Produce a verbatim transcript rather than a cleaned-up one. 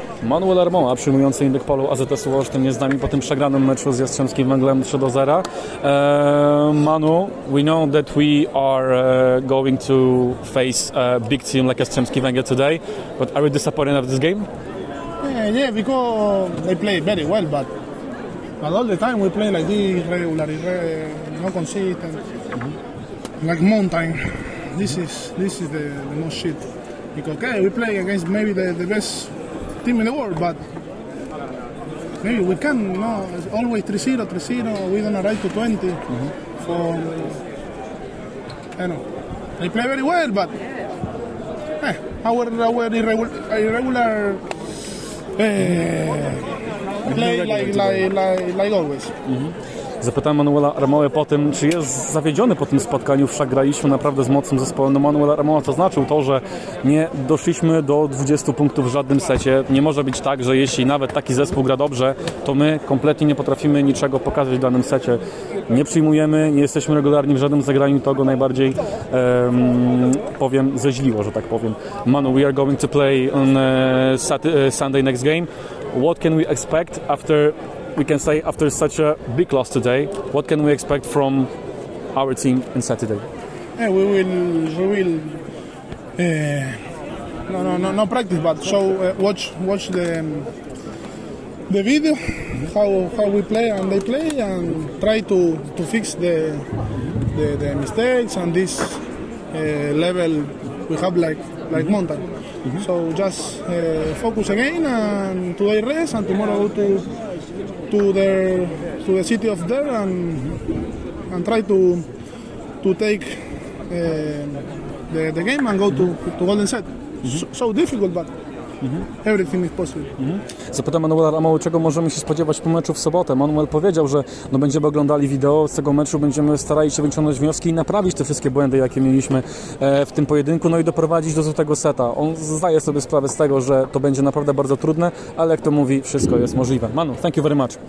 Manuel Armoła, przyjmujący indyk polu A Z S-u Olsztyn, jest z nami po tym przegranym meczu z Jastrzębskim Węglem trzy do zera. Uh, Manu, we know that we are uh, going to face a big team like Jastrzębski Węgiel today, but are you disappointed of this game? Yeah, yeah, because they play very well, but, but all the time we play like this, regular, irre, no consistent, mm-hmm. like mountain. This is this is the, the most shit. Because okay, we play against maybe the, the best team in the world, but maybe we can, you know, it's always three zero, three zero, we don't arrive to twenty. Mm-hmm. For, I know, they play very well, but eh, our, our irregular, irregular eh, play like, like, like, like always. Mm-hmm. Zapytałem Manuela Armołę po tym, czy jest zawiedziony po tym spotkaniu, wszak graliśmy naprawdę z mocnym zespołem. No Manuel Armoła zaznaczył to, że nie doszliśmy do dwudziestu punktów w żadnym secie. Nie może być tak, że jeśli nawet taki zespół gra dobrze, to my kompletnie nie potrafimy niczego pokazać w danym secie. Nie przyjmujemy, nie jesteśmy regularni w żadnym zagraniu, to go najbardziej um, powiem, zeźliło, że tak powiem. Manu, we are going to play on uh, Saturday, uh, Sunday next game. What can we expect after we can say after such a big loss today? What can we expect from our team on Saturday? Yeah, we will we will uh, no no no no practice, but show uh, watch watch the um, the video how how we play and they play and try to to fix the the, the mistakes and this uh, level we have like like mountain. Mm-hmm. So just uh, focus again and today rest and tomorrow go to to the to the city of there and and try to to take uh, the the game and go to to Golden Set. Mm-hmm. So, so difficult, but mm-hmm. everything is possible. Mm-hmm. Zapytam Manuela Armoły, czego możemy się spodziewać po meczu w sobotę. Manuel powiedział, że no, będziemy oglądali wideo z tego meczu, będziemy starali się wyciągnąć wnioski i naprawić te wszystkie błędy, jakie mieliśmy e, w tym pojedynku, no i doprowadzić do złotego seta. On zdaje sobie sprawę z tego, że to będzie naprawdę bardzo trudne, ale jak to mówi, wszystko jest możliwe. Manu, thank you very much.